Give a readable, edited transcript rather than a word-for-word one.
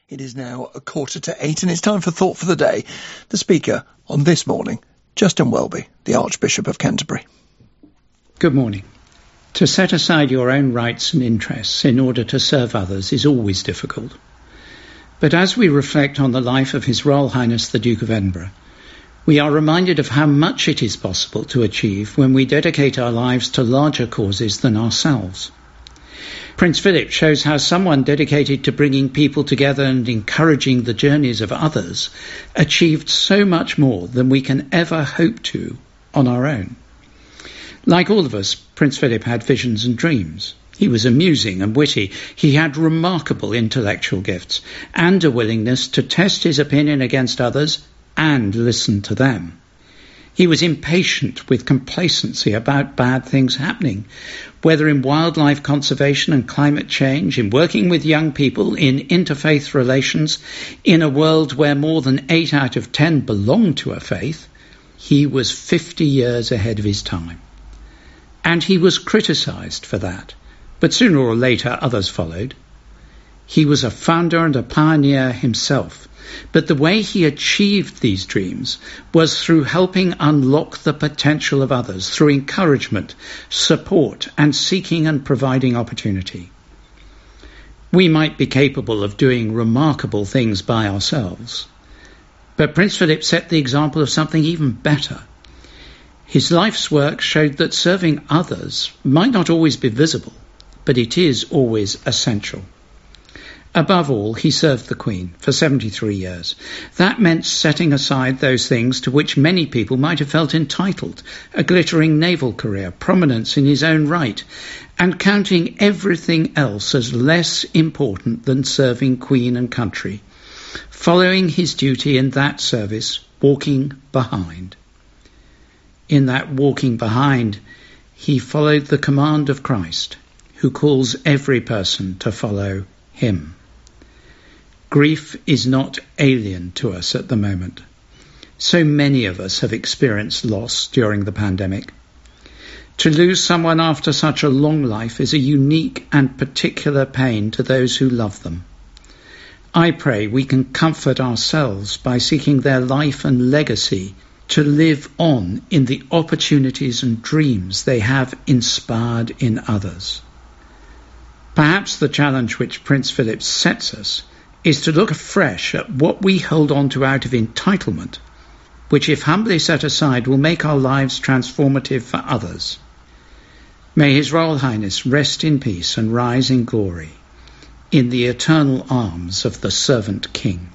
It is now 7:45 and it's time for Thought for the Day. The speaker on this morning, Justin Welby, the Archbishop of Canterbury. Good morning. To set aside your own rights and interests in order to serve others is always difficult. But as we reflect on the life of His Royal Highness the Duke of Edinburgh, we are reminded of how much it is possible to achieve when we dedicate our lives to larger causes than ourselves. Prince Philip shows how someone dedicated to bringing people together and encouraging the journeys of others achieved so much more than we can ever hope to on our own. Like all of us, Prince Philip had visions and dreams. He was amusing and witty. He had remarkable intellectual gifts and a willingness to test his opinion against others and listen to them. He was impatient with complacency about bad things happening, whether in wildlife conservation and climate change, in working with young people, in interfaith relations, in a world where more than 8 out of 10 belong to a faith. He was 50 years ahead of his time. And he was criticised for that, but sooner or later others followed. He was a founder and a pioneer himself, but the way he achieved these dreams was through helping unlock the potential of others, through encouragement, support, and seeking and providing opportunity. We might be capable of doing remarkable things by ourselves, but Prince Philip set the example of something even better. His life's work showed that serving others might not always be visible, but it is always essential. Above all, he served the Queen for 73 years. That meant setting aside those things to which many people might have felt entitled, a glittering naval career, prominence in his own right, and counting everything else as less important than serving Queen and country, following his duty in that service, walking behind. In that walking behind, he followed the command of Christ, who calls every person to follow him. Grief is not alien to us at the moment. So many of us have experienced loss during the pandemic. To lose someone after such a long life is a unique and particular pain to those who love them. I pray we can comfort ourselves by seeking their life and legacy to live on in the opportunities and dreams they have inspired in others. Perhaps the challenge which Prince Philip sets us is to look afresh at what we hold on to out of entitlement, which if humbly set aside will make our lives transformative for others. May His Royal Highness rest in peace and rise in glory in the eternal arms of the servant King.